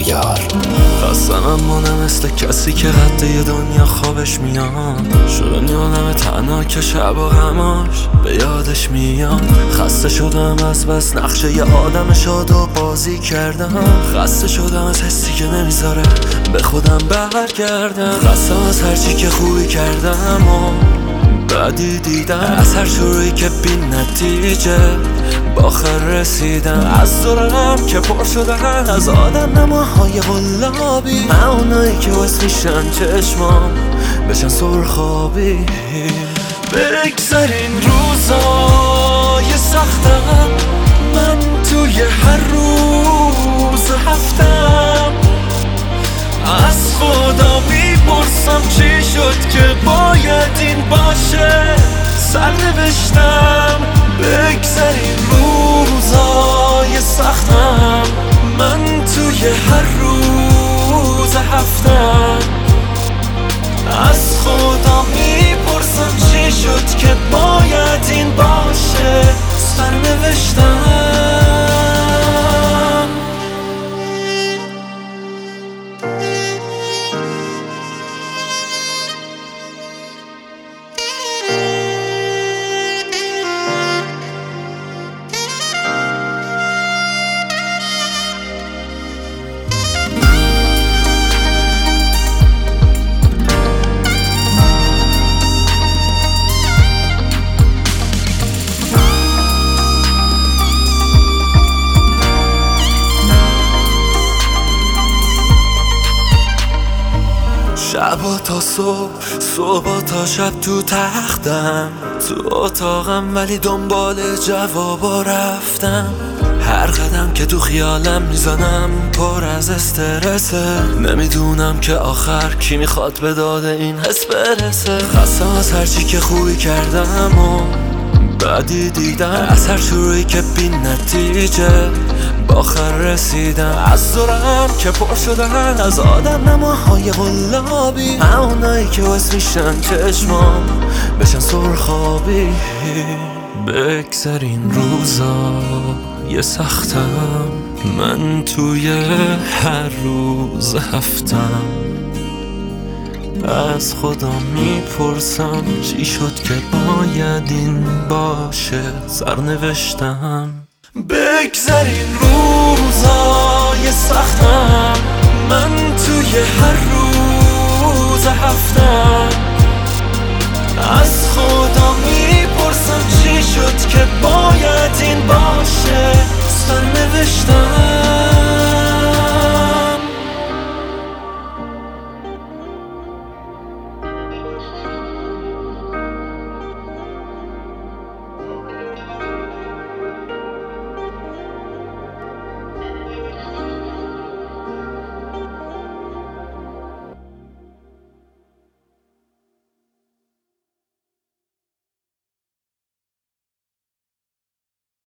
بیار. خستم اما نه مثل کسی که قد یه دنیا خوابش میاد. شدم یادم تنها که شب و غماش به یادش میاد. خسته شدم از بس نقشه یه آدم شاد و بازی کردم. خسته شدم از حسی که نمیذاره به خودم برگردم. خستم از هرچی که خوبی کردم و بعدی دیدم. از هر شروعی که بی نتیجه با آخر رسیدم. از دورم که پر شدن از آدم نماهای غلابی، اونایی که واسه میشن چشمام بشن سرخابی. بگذارین روزای سختم، من توی هر روز هفتم از خدا میپرسم چی شد که باید این باشه سرنوشتم. بگذارین روزای سختم، من توی هر روز هفتم از خدا میپرسم چی شد که باید این باشه سرنوشتم. شبا تا صبح، صبح تا شب تو تختم، تو اتاقم ولی دنبال جوابا رفتم. هر قدم که تو خیالم میزنم پر از استرسه، نمیدونم که آخر کی میخواد به داد این حس برسه. خستم از هرچی که خوبی کردم و بعدی دیدم. از هر شروعی که بی نتیجه با آخر رسیدم. از دورم که پر شدن از آدم نماهای غلابی، اونایی که واسه میشن چشمام بشن سرخابی. بگذارین روزای سختم، من توی هر روز هفتم از خدا میپرسم چی شد که باید این باشه سرنوشتم. بگذارین روزای سختم، من توی هر روز هفتم از خدا